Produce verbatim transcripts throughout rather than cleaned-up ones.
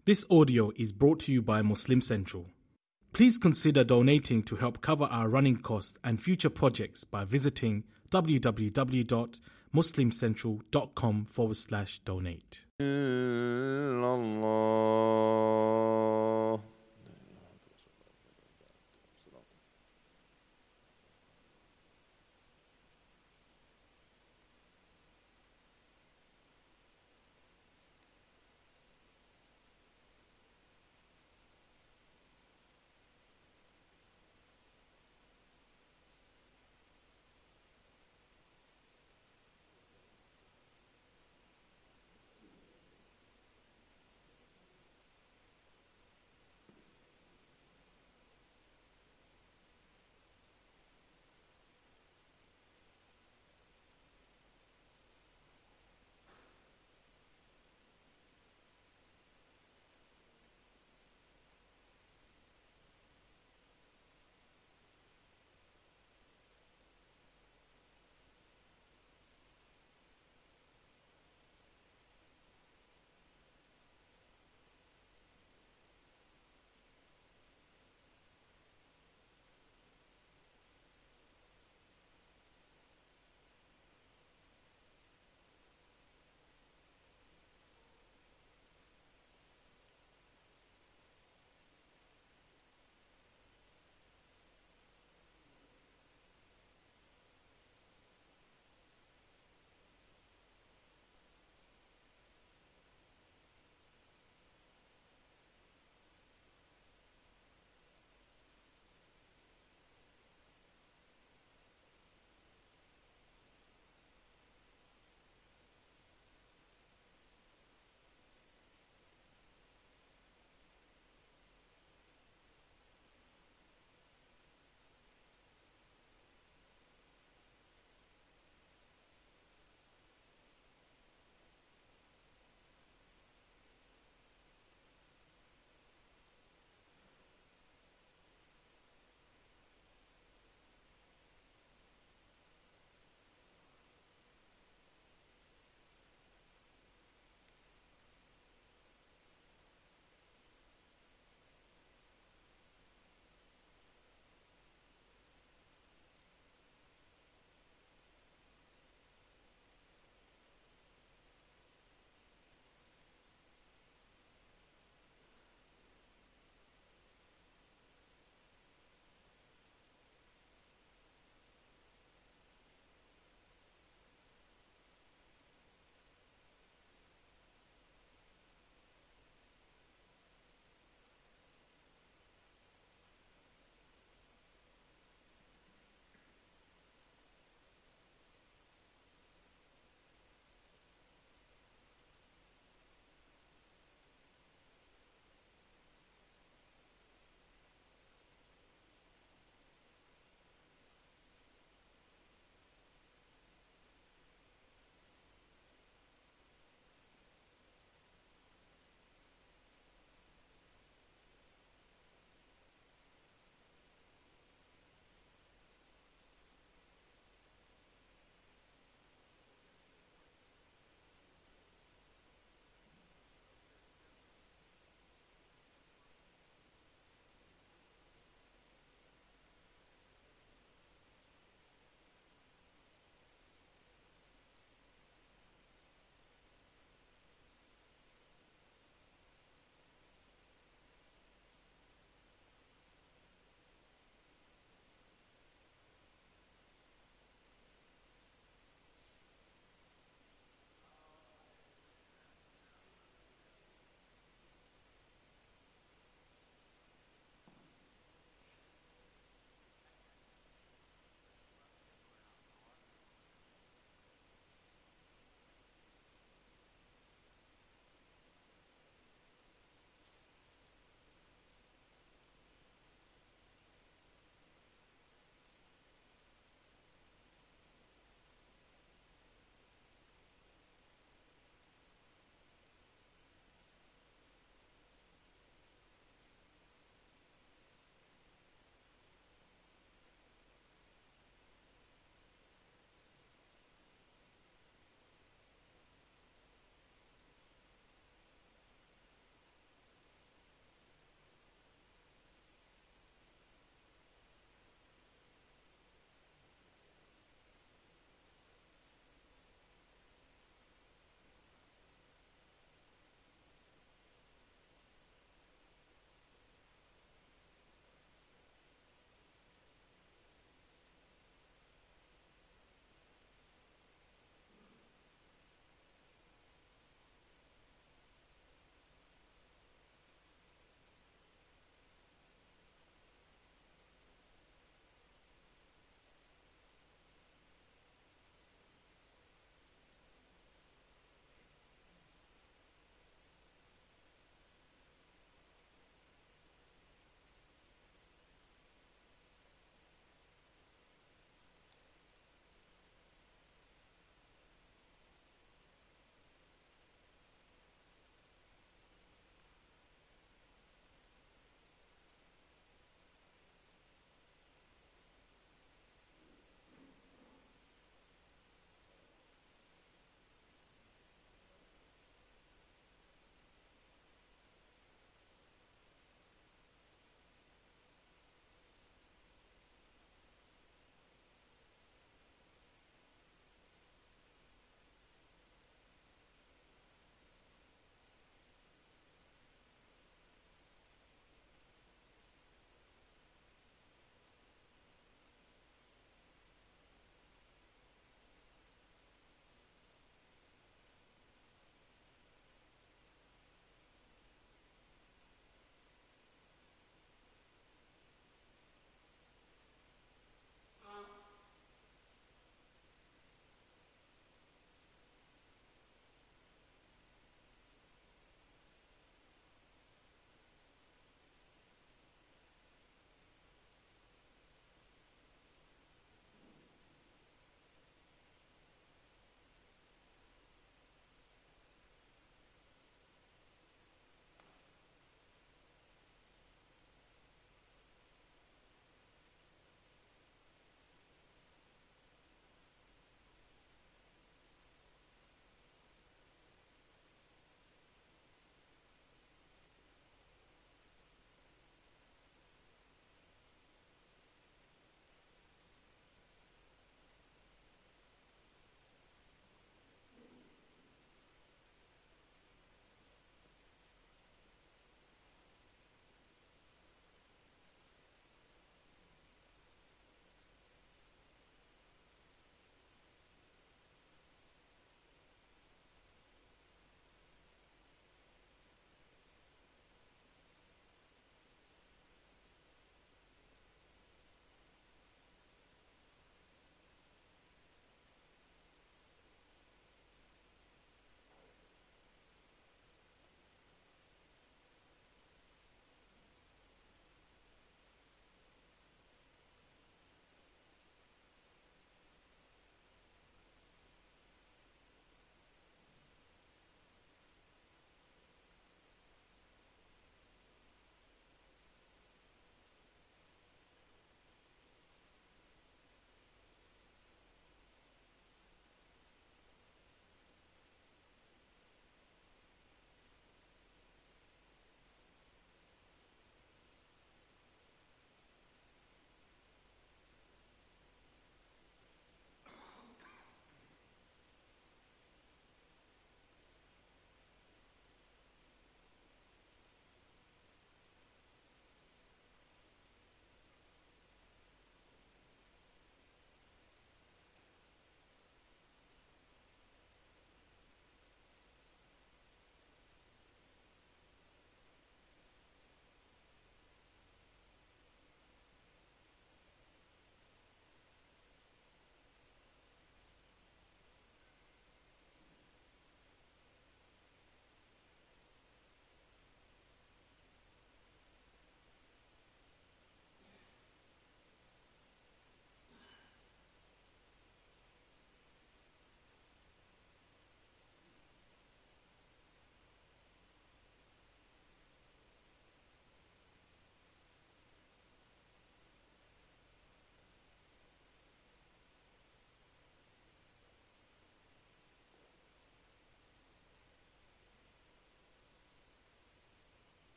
This audio is brought to you by Muslim Central. Please consider donating to help cover our running costs and future projects by visiting www.muslimcentral.com forward slash donate.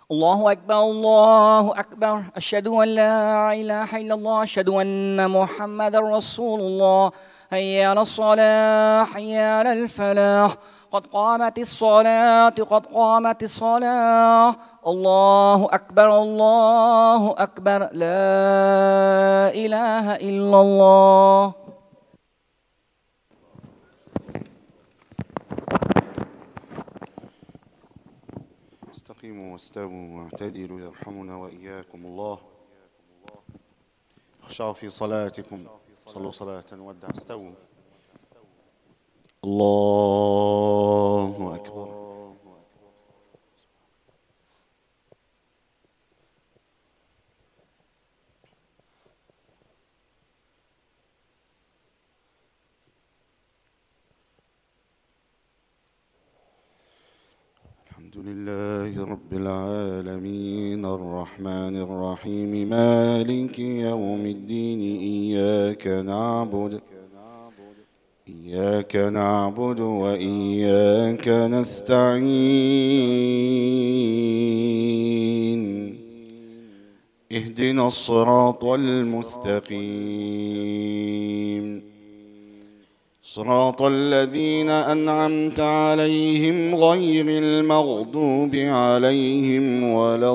الله أكبر الله أكبر أشهد أن لا إله إلا الله أشهد أن محمد رسول الله حي على الصلاة حي على الفلاح قد قامت الصلاة قد قامت الصلاة الله أكبر الله أكبر لا إله إلا الله. استقيموا واستووا واعتدلوا يرحمنا وإياكم الله. اخشعوا في صلاتكم صلوا صلاة ودع استووا. الله أكبر. الحمد لله رب العالمين الرحمن الرحيم مالك يوم الدين إياك نعبد إياك نعبد وإياك نستعين اهدنا الصراط المستقيم صراط الذين أنعمت عليهم غير المغضوب عليهم ولا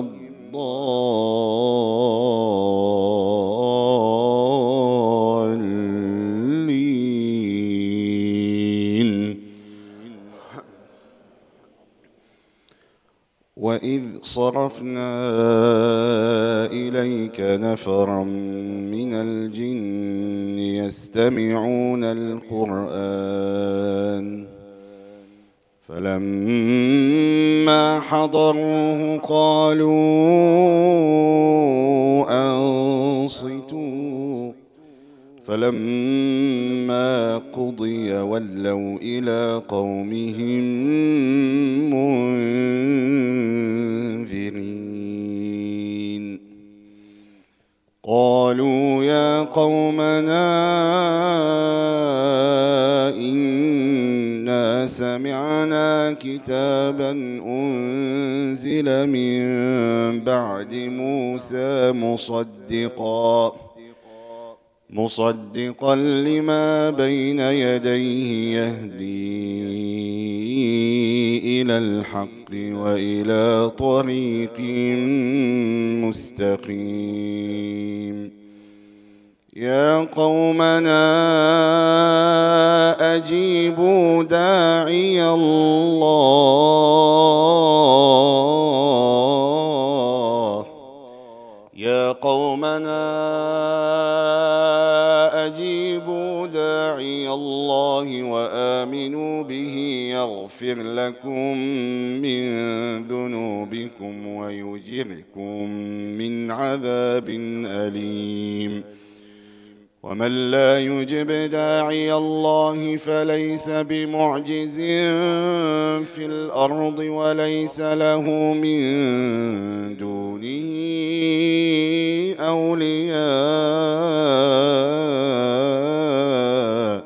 الضالين. وإذ صرفنا إليك نفرا من الجن يستمعون القرآن فلما حضروه قالوا أنصتوا فلما قضي ولوا إلى قومهم منذرين. قالوا يا قومنا إنا سمعنا كتابا أنزل من بعد موسى مصدقا مصدقا لما بين يديه يهدي إلى الحق وإلى طريق مستقيم. يا قومنا أجيبوا داعي الله يا قومنا أجيبوا داعي الله وآمنوا به يغفر لكم من ذنوبكم ويجركم من عذاب أليم. ومن لا يجب داعي الله فليس بمعجز في الأرض وليس له من دونه أولياء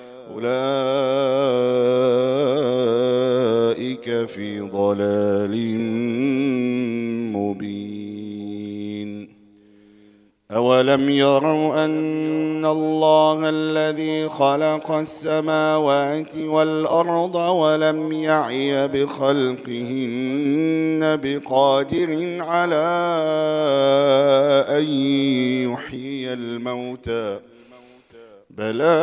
أولئك في ضلال مبين. أولم يروا أن الله الذي خلق السماوات والأرض ولم يعي بخلقهن بقادر على أن يحيي الموتى بلى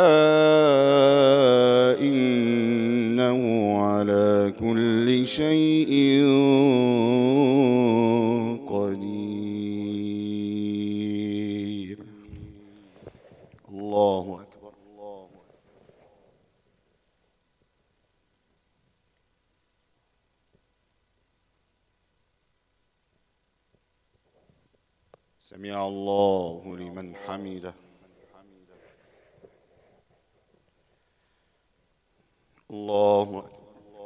إنه على كل شيء قدير. الله أكبر. الله سمع الله لمن حمده. الله أكبر.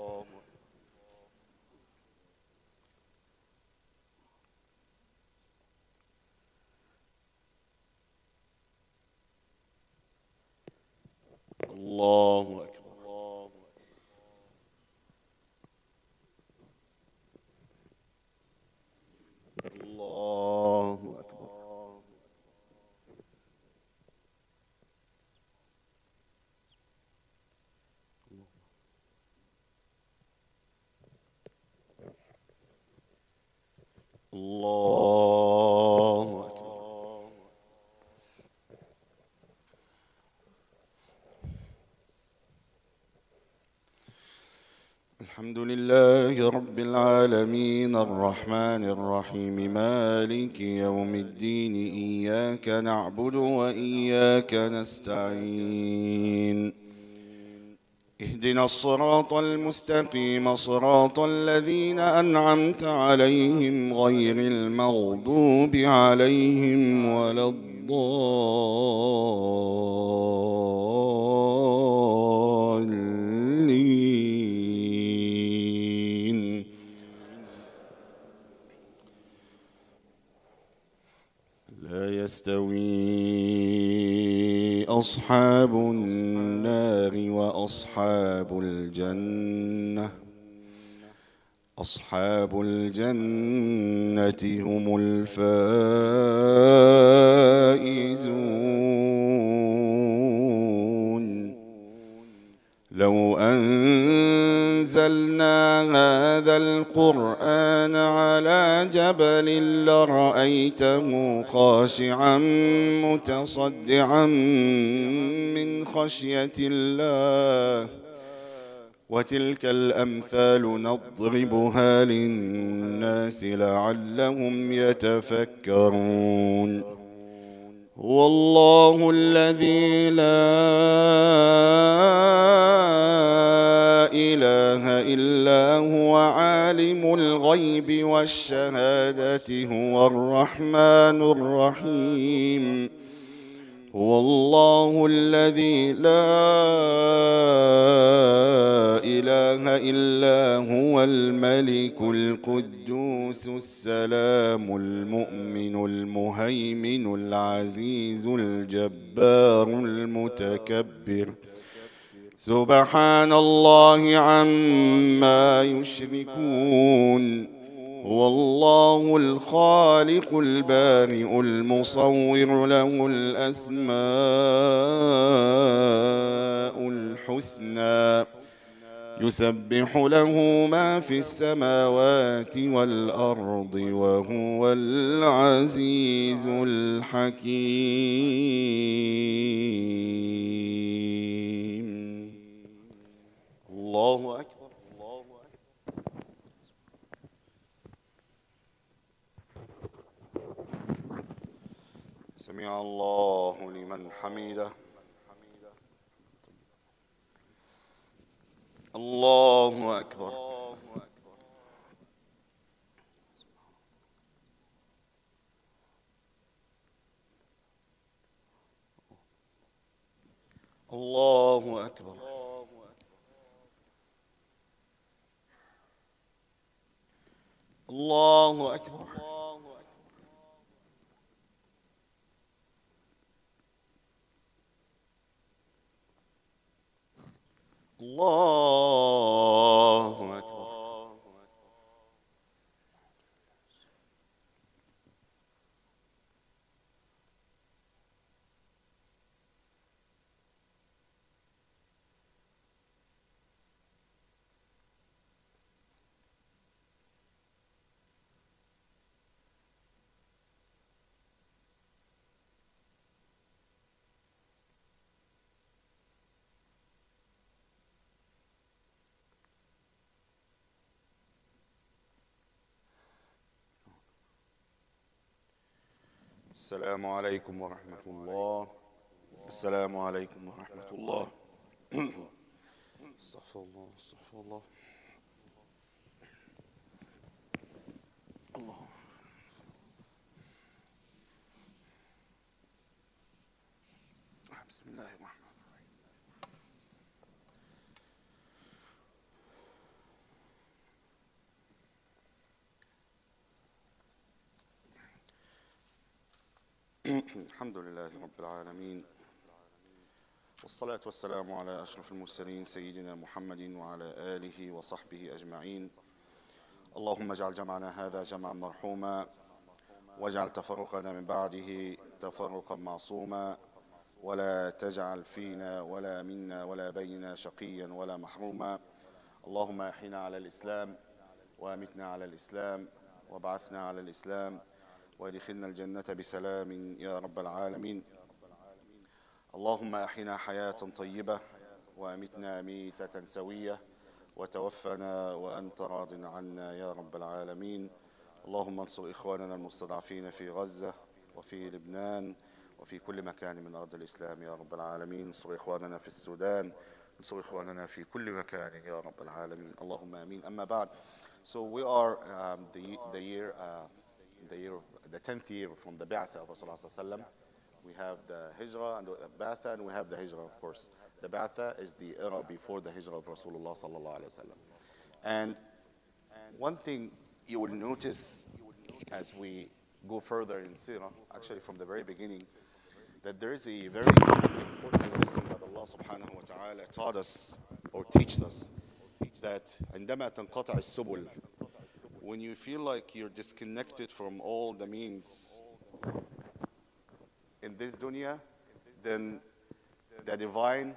الله أكبر. الله أكبر. الحمد لله رب العالمين الرحمن الرحيم مالك يوم الدين إياك نعبد وإياك نستعين اهدنا الصراط المستقيم صراط الذين أنعمت عليهم غير المغضوب عليهم ولا الضالين. لا يستوي أصحاب النار وأصحاب الجنة أصحاب الجنة هم الفائزون. لو أنزلنا هذا القرآن على جبل لرأيته خاشعا متصدعا من خشية الله وتلك الأمثال نضربها للناس لعلهم يتفكرون. هو الله الذي لا إله إلا هو عالم الغيب والشهادة هو الرحمن الرحيم. هو الله الذي لا إله إلا هو الملك القدوس السلام المؤمن المهيمن العزيز الجبار المتكبر. سبحان الله عما يشركون. هو الله الخالق البارئ المصور له الأسماء الحسنى يسبح له ما في السماوات والأرض وهو العزيز الحكيم. الله أكبر. سمع الله لمن حمده. الله أكبر. الله أكبر. الله أكبر. الله أكبر. السلام عليكم ورحمة الله. السلام عليكم ورحمة الله. استغفر الله استغفر الله. الله. بسم الله الرحمن الرحيم. الحمد لله رب العالمين، والصلاة والسلام على أشرف المرسلين سيدنا محمد وعلى آله وصحبه أجمعين. اللهم اجعل جمعنا هذا جمعا مرحوما، واجعل تفرقنا من بعده تفرقا معصوما، ولا تجعل فينا ولا منا ولا بيننا شقيا ولا محروما. اللهم أحينا على الإسلام وأمتنا على الإسلام، وابعثنا على الإسلام وادخلنا الجنة بسلام يا رب العالمين. اللهم أحينا حياة طيبة وأمتنا ميتة سوية وتوفنا وأنت راض عنا يا رب العالمين. اللهم انصر إخواننا المستضعفين في غزة وفي لبنان وفي كل مكان من أرض الإسلام يا رب العالمين. انصر إخواننا في السودان، انصر إخواننا في كل مكان يا رب العالمين. اللهم آمين. أما بعد. So we are um, the, the year, uh, the year, the tenth year from the Ba'athah of Rasulullah sallallahu alaihi wasallam. We have the Hijrah and the Ba'athah, and we have the Hijrah, of course. The Ba'athah is the era before the Hijrah of Rasulullah sallallahu alaihi wasallam. And one thing you will notice as we go further in Sirah, actually from the very beginning, that there is a very important lesson that Allah subhanahu wa ta'ala taught us or teaches us, that عندما تنقطع السبل, when you feel like you're disconnected from all the means in this dunya, then the divine,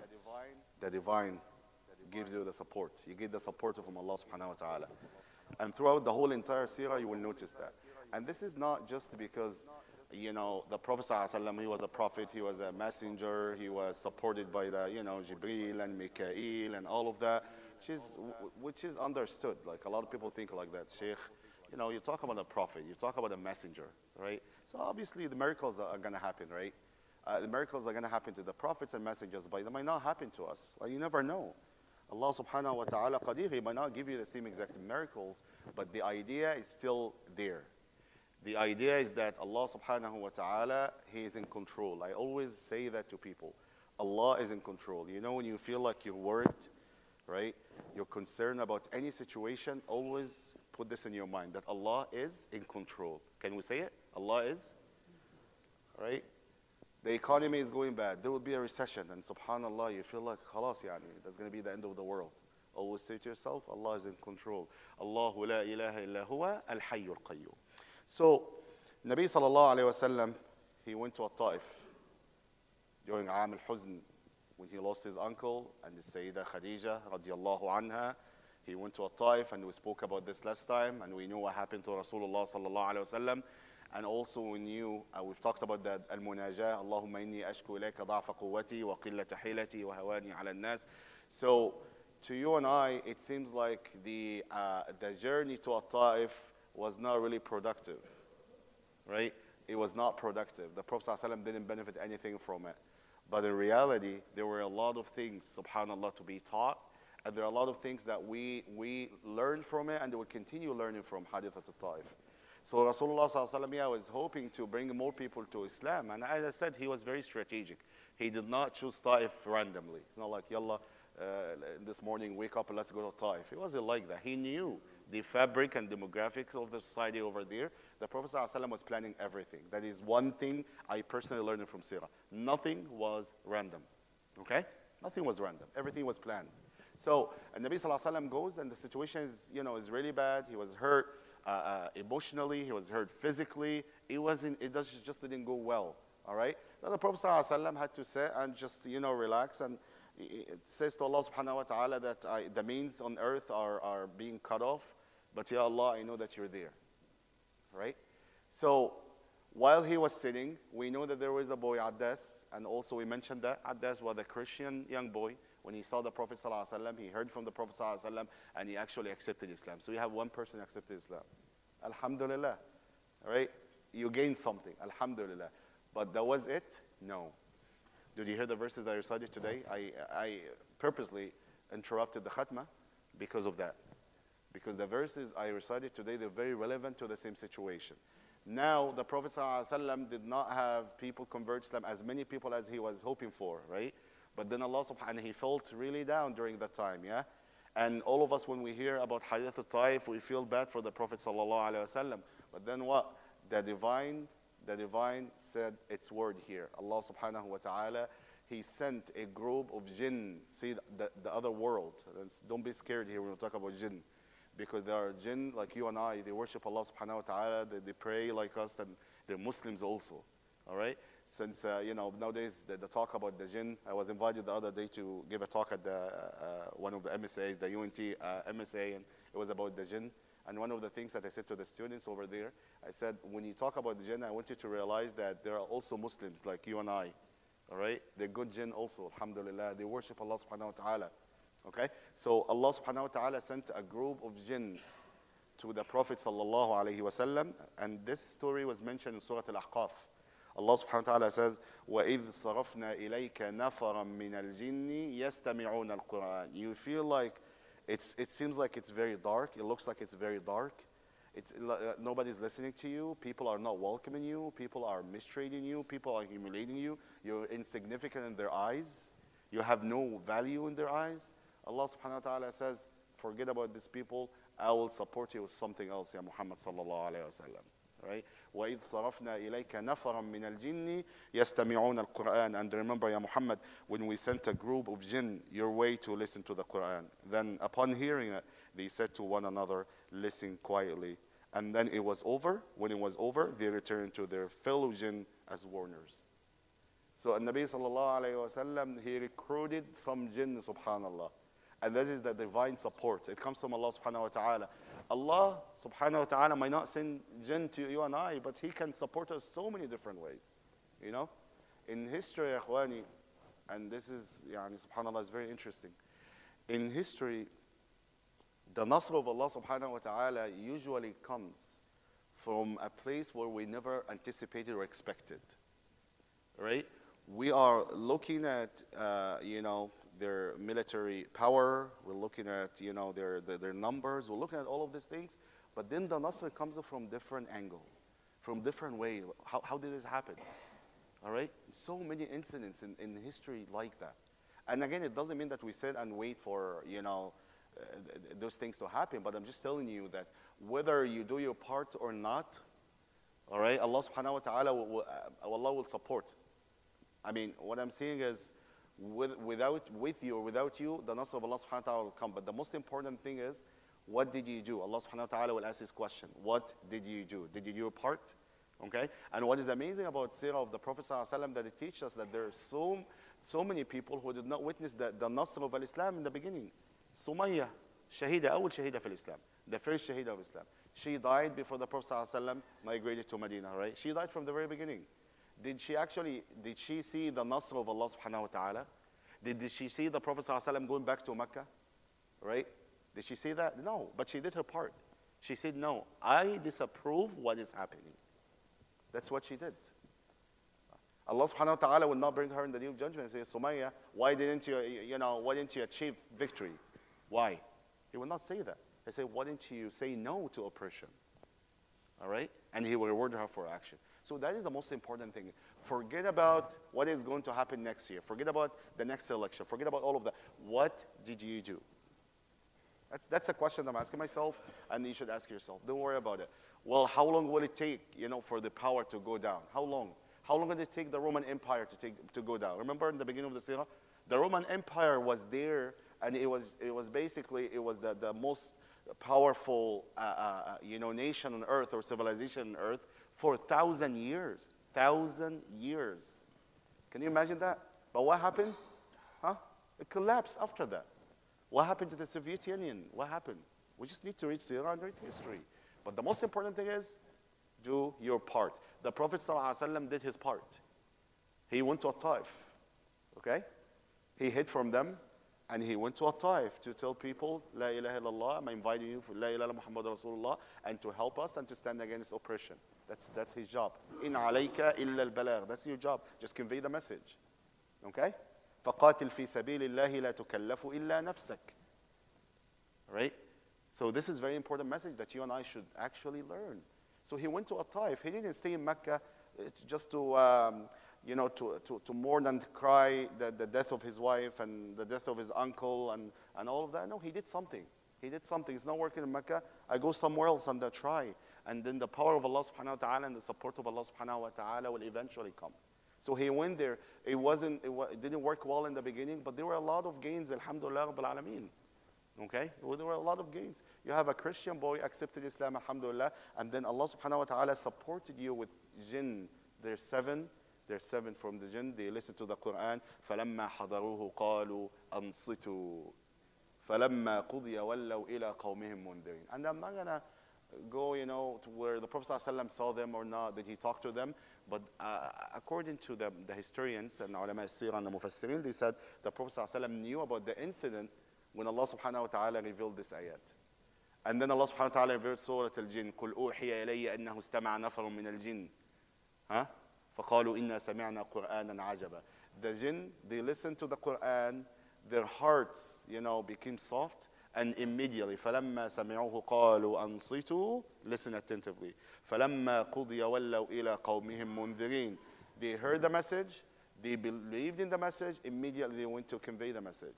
the divine gives you the support. You get the support from Allah subhanahu wa ta'ala. And throughout the whole entire seerah, you will notice that. And this is not just because, you know, the Prophet sallallahu alaihi wasallam, he was a prophet, he was a messenger, he was supported by the, you know, Jibreel and Mikael and all of that, which is, which is understood. Like a lot of people think like that. Sheikh, you know, you talk about a prophet, you talk about a messenger, right? So obviously the miracles are, are going to happen, right? Uh, the miracles are going to happen to the prophets and messengers, but they might not happen to us. Well, you never know. Allah subhanahu wa ta'ala qadir, he might not give you the same exact miracles, but the idea is still there. The idea is that Allah subhanahu wa ta'ala, he is in control. I always say that to people. Allah is in control. You know, when you feel like you're worried, right? You're concerned about any situation, always put this in your mind, that Allah is in control. Can we say it? Allah is, right? The economy is going bad. There will be a recession, and subhanallah, you feel like, khalas, yani, that's going to be the end of the world. Always say to yourself, Allah is in control. Allahu la ilaha illa huwa al-hayyul qayyum. So, Nabi sallallahu alayhi wa sallam, he went to At-Ta'if during Aam al-Huzn, when he lost his uncle and the Sayyidah Khadija radiallahu anha. He went to At-Ta'if, and we spoke about this last time, and we knew what happened to Rasulullah sallallahu alayhi wa sallam. And also we knew, uh, we've talked about that al-munajah, Allahumma inni ashku ilayka da'fa quwwati wa qillata hilati wa hawani ala an-nas. So to you and I, it seems like the, uh, the journey to At-Ta'if was not really productive, right? It was not productive. The Prophet ﷺ didn't benefit anything from it. But in reality, there were a lot of things, subhanAllah, to be taught. And there are a lot of things that we, we learned from it, and we will continue learning from Hadith At-Ta'if. So Rasulullah ﷺ, yeah, was hoping to bring more people to Islam. And as I said, he was very strategic. He did not choose Ta'if randomly. It's not like, yallah, uh, this morning, wake up and let's go to Ta'if. It wasn't like that. He knew the fabric and demographics of the society over there. The Prophet ﷺ was planning everything. That is one thing I personally learned from Sirah. Nothing was random, okay? Nothing was random. Everything was planned. So and Nabi Sallallahu Alaihi Wasallam goes, and the situation is, you know, is really bad. He was hurt uh, uh, emotionally. He was hurt physically. It wasn't. It just, just didn't go well. All right. Then the Prophet Sallallahu Alaihi Wasallam had to sit and just, you know, relax, and it says to Allah Subhanahu wa Taala that I, the means on earth are are being cut off, but Ya Allah, I know that you're there. Right. So while he was sitting, we know that there was a boy, Addas, and also we mentioned that Addas was a Christian young boy. When he saw the Prophet ﷺ, he heard from the Prophet ﷺ, and he actually accepted Islam. So you have one person accepted Islam. Alhamdulillah. All right? You gained something. Alhamdulillah. But that was it? No. Did you hear the verses that I recited today? I, I purposely interrupted the khatma because of that. Because the verses I recited today, they're very relevant to the same situation. Now, the Prophet ﷺ did not have people convert Islam, as many people as he was hoping for, right? But then Allah subhanahu, he felt really down during that time, yeah? And all of us, when we hear about Hadith al-Ta'if, we feel bad for the Prophet sallallahu alaihi wasallam. But then what? The divine, the divine said its word here. Allah subhanahu wa ta'ala, he sent a group of jinn. See, the, the other world. Don't be scared here when we talk about jinn. Because there are jinn like you and I, they worship Allah subhanahu wa ta'ala, they, they pray like us, and they're Muslims also, all right? Since, uh, you know, nowadays the, the talk about the jinn, I was invited the other day to give a talk at the, uh, one of the M S As, the U N T uh, M S A, and it was about the jinn. And one of the things that I said to the students over there, I said, when you talk about the jinn, I want you to realize that there are also Muslims like you and I, all right? They're good jinn also, alhamdulillah. They worship Allah subhanahu wa ta'ala, okay? So Allah subhanahu wa ta'ala sent a group of jinn to the Prophet sallallahu alayhi wa sallam, and this story was mentioned in Surah Al-Ahqaf. Allah subhanahu wa ta'ala says, وَإِذْ صَرَفْنَا إِلَيْكَ نَفَرًا مِنَ الْجِنِّ يَسْتَمِعُونَ الْقُرْآنِ. You feel like it's, it seems like it's very dark. It looks like it's very dark. It's, uh, nobody's listening to you. People are not welcoming you. People are mistreating you. People are humiliating you. You're insignificant in their eyes. You have no value in their eyes. Allah subhanahu wa ta'ala says, forget about these people. I will support you with something else, Ya Muhammad sallallahu alayhi wa sallam. Right? وَإِذْ صَرَفْنَا إِلَيْكَ نَفَرًا مِنَ الْجِنِّ يَسْتَمِعُونَ الْقُرْآنَ. And remember, Ya Muhammad, when we sent a group of jinn your way to listen to the Quran, then upon hearing it, they said to one another, listen quietly. And then it was over. When it was over, they returned to their fellow jinn as warners. So Nabi sallallahu alayhi wa sallam, he recruited some jinn, subhanallah. And this is the divine support. It comes from Allah subhanahu wa ta'ala. Allah subhanahu wa ta'ala might not send jinn to you and I, but He can support us so many different ways. You know? In history, akhwani, and this is, yani, subhanallah, is very interesting. In history, the nasr of Allah subhanahu wa ta'ala usually comes from a place where we never anticipated or expected. Right? We are looking at, uh, you know, their military power, we're looking at, you know, their, their, their numbers, we're looking at all of these things, but then the Nasr comes from different angle, from different way. How, how did this happen? All right? So many incidents in, in history like that. And again, it doesn't mean that we sit and wait for, you know, uh, those things to happen, but I'm just telling you that whether you do your part or not, all right, Allah subhanahu wa ta'ala, will, will, uh, Allah will support. I mean, what I'm saying is, With, without, with you or without you, the Nasr of Allah subhanahu wa ta'ala will come. But the most important thing is, what did you do? Allah subhanahu wa ta'ala will ask this question. What did you do? Did you do your part? Okay? And what is amazing about Sirah of the Prophet sallallahu alaihi wasallam, that it teaches us that there are so, so many people who did not witness the, the Nasr of Islam in the beginning. Sumayyah, Shahida, awal Shahida fil Islam. The first Shahida of Islam. She died before the Prophet sallallahu alaihi wasallam migrated to Medina, right? She died from the very beginning. Did she actually, did she see the Nasr of Allah subhanahu wa ta'ala? Did, did she see the Prophet sallallahu alaihi wasallam going back to Mecca? Right? Did she see that? No, but she did her part. She said, no, I disapprove what is happening. That's what she did. Allah subhanahu wa ta'ala will not bring her in the day of judgment and say, Sumayyah, why didn't you, you know, why didn't you achieve victory? Why? He will not say that. He say, why didn't you say no to oppression? All right? And He will reward her for action. So that is the most important thing. Forget about what is going to happen next year. Forget about the next election. Forget about all of that. What did you do? That's, that's a question I'm asking myself, and you should ask yourself. Don't worry about it. Well, how long will it take, you know, for the power to go down? How long? How long did it take the Roman Empire to, take, to go down? Remember in the beginning of the Sirah? The Roman Empire was there, and it was, it was basically, it was the, the most powerful, uh, uh, you know, nation on earth or civilization on earth for a thousand years. Thousand years. Can you imagine that? But what happened? Huh? It collapsed after that. What happened to the Soviet Union? What happened? We just need to read Sirah and read history. But the most important thing is, do your part. The Prophet ﷺ did his part. He went to a Taif. Okay? He hid from them, and he went to a Taif to tell people, La ilaha illallah, I'm inviting you for La ilaha Muhammad Rasulullah, and to help us and to stand against oppression. That's, that's his job. In alayka illa al-balagh. That's your job. Just convey the message. Okay? فَقَاتِلْ فِي سَبِيلِ اللَّهِ لَا تُكَلَّفُ إِلَّا نَفْسَكَ. Right? So this is a very important message that you and I should actually learn. So he went to a Taif. He didn't stay in Mecca just to, um, you know, to, to, to mourn and cry the, the death of his wife and the death of his uncle and, and all of that. No, he did something. He did something. He's not working in Mecca. I go somewhere else and I try. And then the power of Allah subhanahu wa ta'ala and the support of Allah subhanahu wa ta'ala will eventually come. So he went there. It wasn't, it, wa it didn't work well in the beginning, but there were a lot of gains, alhamdulillah rabbil alameen. Okay? Well, there were a lot of gains. You have a Christian boy accepted Islam, alhamdulillah, and then Allah subhanahu wa ta'ala supported you with jinn. There's seven. There's seven from the jinn. They listen to the Quran. فَلَمَّا حَضَرُوهُ قَالُوا أَنصِتُوا فَلَمَّا قُضِيَ وَلَّوْا إِلَىٰ قَوْمِهِمْ مُنذِرِينَ. And I'm not going to go, you know, to where the Prophet ﷺ saw them or not, did he talk to them? But uh, according to the, the historians and ulama al-sirah and the mufassirin, they said the Prophet ﷺ knew about the incident when Allah subhanahu wa ta'ala revealed this ayat. And then Allah subhanahu wa ta'ala revealed Surah Al-Jinn, قُلْ أُوحِيَ إِلَيَّ أَنَّهُ اسْتَمَعَ نَفَرٌ مِنَ الْجِنِّ huh? فَقَالُوا إِنَّا سَمِعْنَا قُرْآنًا عَجَبًا. The jinn, they listened to the Quran, their hearts, you know, became soft, and immediately, فَلَمَّا سَمِعُوهُ قَالُوا أَنصِتُوا, listen attentively. فَلَمَّا قُضِيَ وَلَّوْا إِلَىٰ قَوْمِهِمْ مُنذِرِينَ. They heard the message, they believed in the message, immediately they went to convey the message.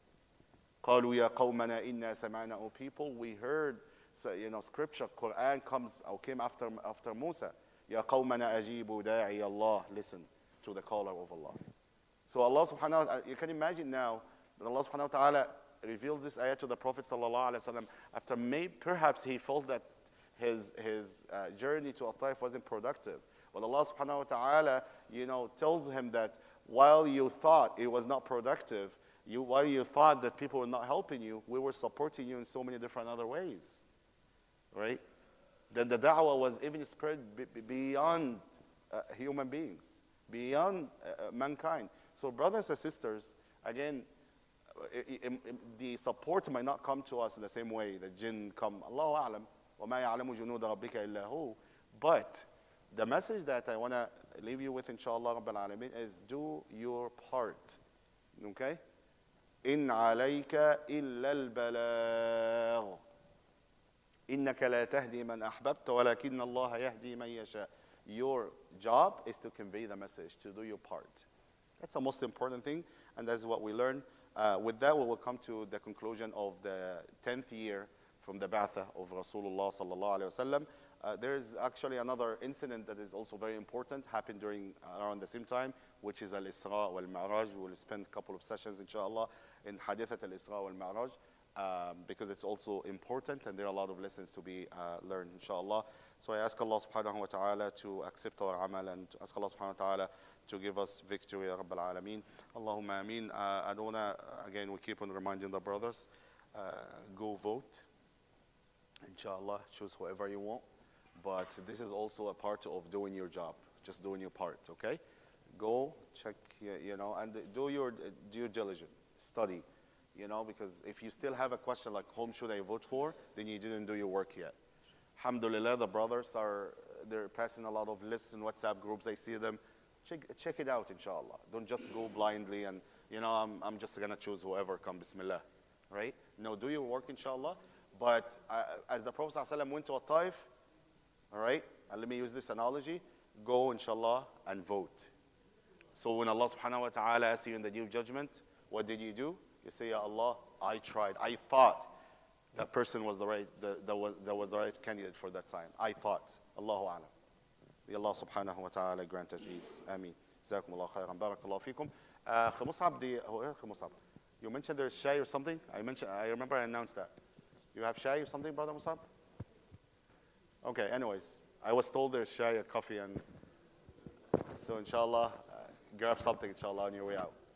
قَالُوا يَا قَوْمَنَا إِنَّا سَمِعْنَا. O people, we heard, so, you know, scripture, Quran comes, or came after, after Musa. يَا قَوْمَنَا أَجِيبُوا دَاعِيَ اللَّهِ. Listen to the caller of Allah. So Allah subhanahu wa ta'ala, you can imagine now that Allah subhanahu wa ta'ala revealed this ayah to the Prophet sallallahu alaihi wasallam after may, perhaps he felt that his, his uh, journey to At-Taif wasn't productive. Well, Allah subhanahu wa ta'ala, you know, tells him that while you thought it was not productive, you, while you thought that people were not helping you, we were supporting you in so many different other ways, right? Then the da'wah was even spread b- beyond uh, human beings, beyond uh, mankind. So brothers and sisters, again, it, it, it, the support might not come to us in the same way the jinn come. Allahu a'lam. وَمَا يَعْلَمُ جُنُودَ رَبِّكَ إِلَّا هُوَ. But the message that I want to leave you with, inshallah, Rabbil Alameen, is do your part. Okay? إِنْ عَلَيْكَ إِلَّا الْبَلَاغُ إِنَّكَ لَا تَهْدِي مَنْ أَحْبَبْتَ وَلَكِنَّ اللَّهَ يَهْدِي مَنْ يَشَاءُ. Your job is to convey the message, to do your part. That's the most important thing, and that's what we learn. Uh, with that, we will come to the conclusion of the tenth year from the Ba'athah of Rasulullah sallallahu alaihi wasallam. Uh, there's actually another incident that is also very important, happened during uh, around the same time, which is Al-Isra wal-Ma'raj. We will spend a couple of sessions, inshallah, in Hadithat Al-Isra wal-Ma'raj, um, because it's also important and there are a lot of lessons to be uh, learned, inshallah. So I ask Allah subhanahu wa ta'ala to accept our amal and to ask Allah subhanahu wa ta'ala to give us victory, Ya Rabbil Alameen. Allahumma ameen. Uh, I don't wanna, again, we keep on reminding the brothers, uh, go vote. Inshallah, choose whoever you want. But this is also a part of doing your job, just doing your part, okay? Go, check, you know, and do your due diligence, study, you know, because if you still have a question like, whom should I vote for, then you didn't do your work yet. Alhamdulillah, the brothers are, they're passing a lot of lists in WhatsApp groups. I see them. Check, check it out, inshallah. Don't just go blindly and, you know, I'm, I'm just going to choose whoever come, bismillah, right? No, do your work, inshallah. But uh, as the Prophet ﷺ went to At-Taif, all right, and let me use this analogy, go, inshallah, and vote. So when Allah subhanahu wa ta'ala asks you in the day of judgment, what did you do? You say, Ya Allah, I tried. I thought that person was the right, the, the, was, that was the right candidate for that time. I thought. Allahu a'lam. May Allah subhanahu wa ta'ala grant us ease. Ameen. Jazakum Allah khairan. Barakallahu fikum. Uh, Musab, the, oh, Musab. You mentioned there's shay or something? I mentioned, I remember I announced that. You have shay or something, Brother Musab? Okay, anyways. I was told there's shay, a coffee, and so inshallah, uh, grab something, inshallah, on your way out.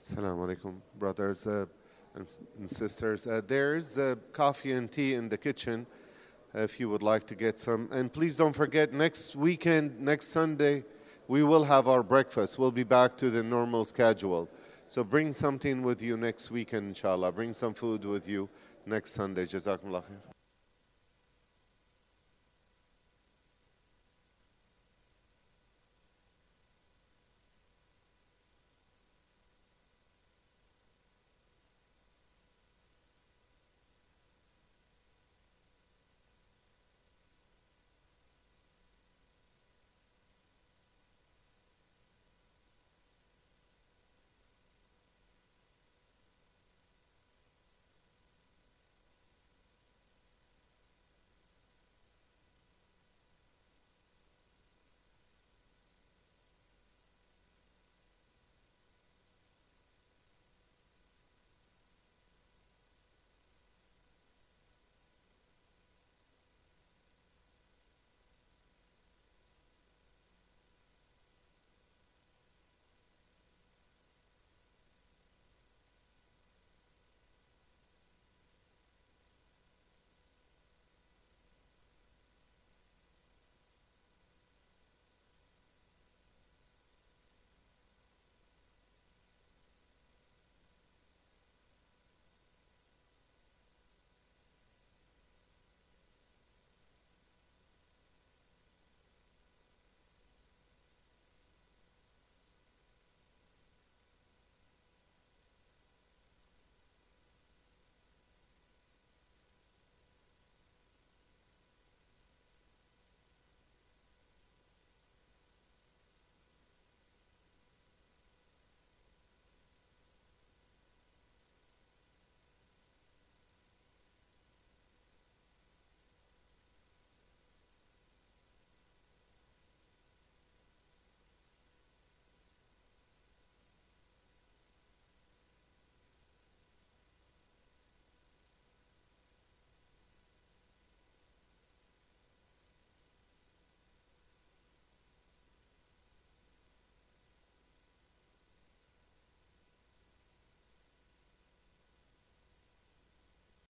Assalamu alaikum, brothers uh, and, and sisters. Uh, there's uh, coffee and tea in the kitchen if you would like to get some. And please don't forget, next weekend, next Sunday, we will have our breakfast. We'll be back to the normal schedule. So bring something with you next weekend, inshallah. Bring some food with you next Sunday. Jazakumullah khair.